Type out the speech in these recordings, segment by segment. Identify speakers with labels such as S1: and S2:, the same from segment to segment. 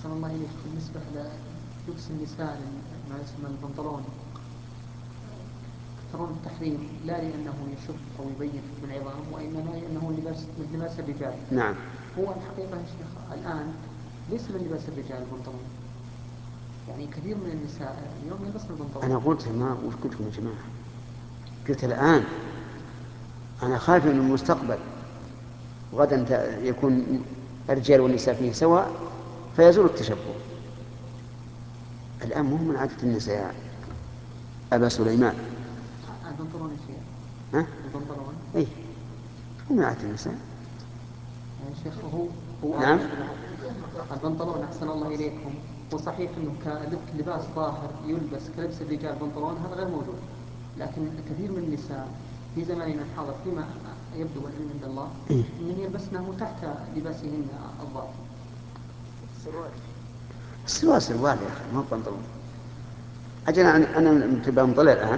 S1: أحسن الله إليك. بالنسبة للبس النساء ما يسمى البنطلون يكثرون التحريم لا لأنه يشف أو يبين حجم العظام، وإنما لأنه لباس الرجال.
S2: نعم.
S1: هو الحقيقة يا شيخ الآن ليس من لباس الرجال البنطلون، يعني كثير من النساء اليوم يلبسن البنطلون.
S2: أنا قلت ما وش قلتم يا جماعة؟ قلت الآن أنا خايف من المستقبل غدا يكون الرجال والنساء فيه سواء فيزول التشبه. الآن مو من عادة النساء يا أبا سليمان.
S1: البنطلون يا شيخ.
S2: ها؟
S1: البنطلون
S2: إيه مو من عادة النساء
S1: يا شيخ. هو
S2: نعم.
S1: البنطلون أحسن الله إليكم هو صحيح أنه كلباس ظاهر يلبس كلبس الرجال بنطلون، هذا غير موجود، لكن كثير من النساء في زماننا الحاضر فيما يبدو والعلم عند الله
S2: إيه؟
S1: أن يلبسنه تحت لباسهن الظاهر.
S2: سروال يا أخي ما هو بنطلون. أجل أنا تبقى مطلع الآن.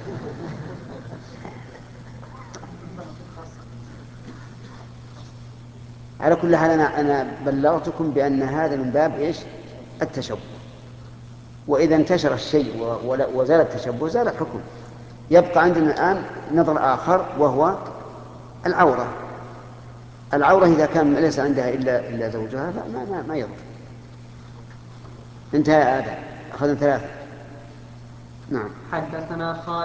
S2: على كل حال أنا بلغتكم بأن هذا من باب إيش؟ التشبه. وإذا انتشر الشيء وزال التشبه زال الحكم. يبقى عندنا الآن نظر آخر وهو العورة. العورة إذا كان ليس عندها إلا زوجها فما يضر. انتهى هذا. أخذنا 3. نعم.
S1: حدثنا خالد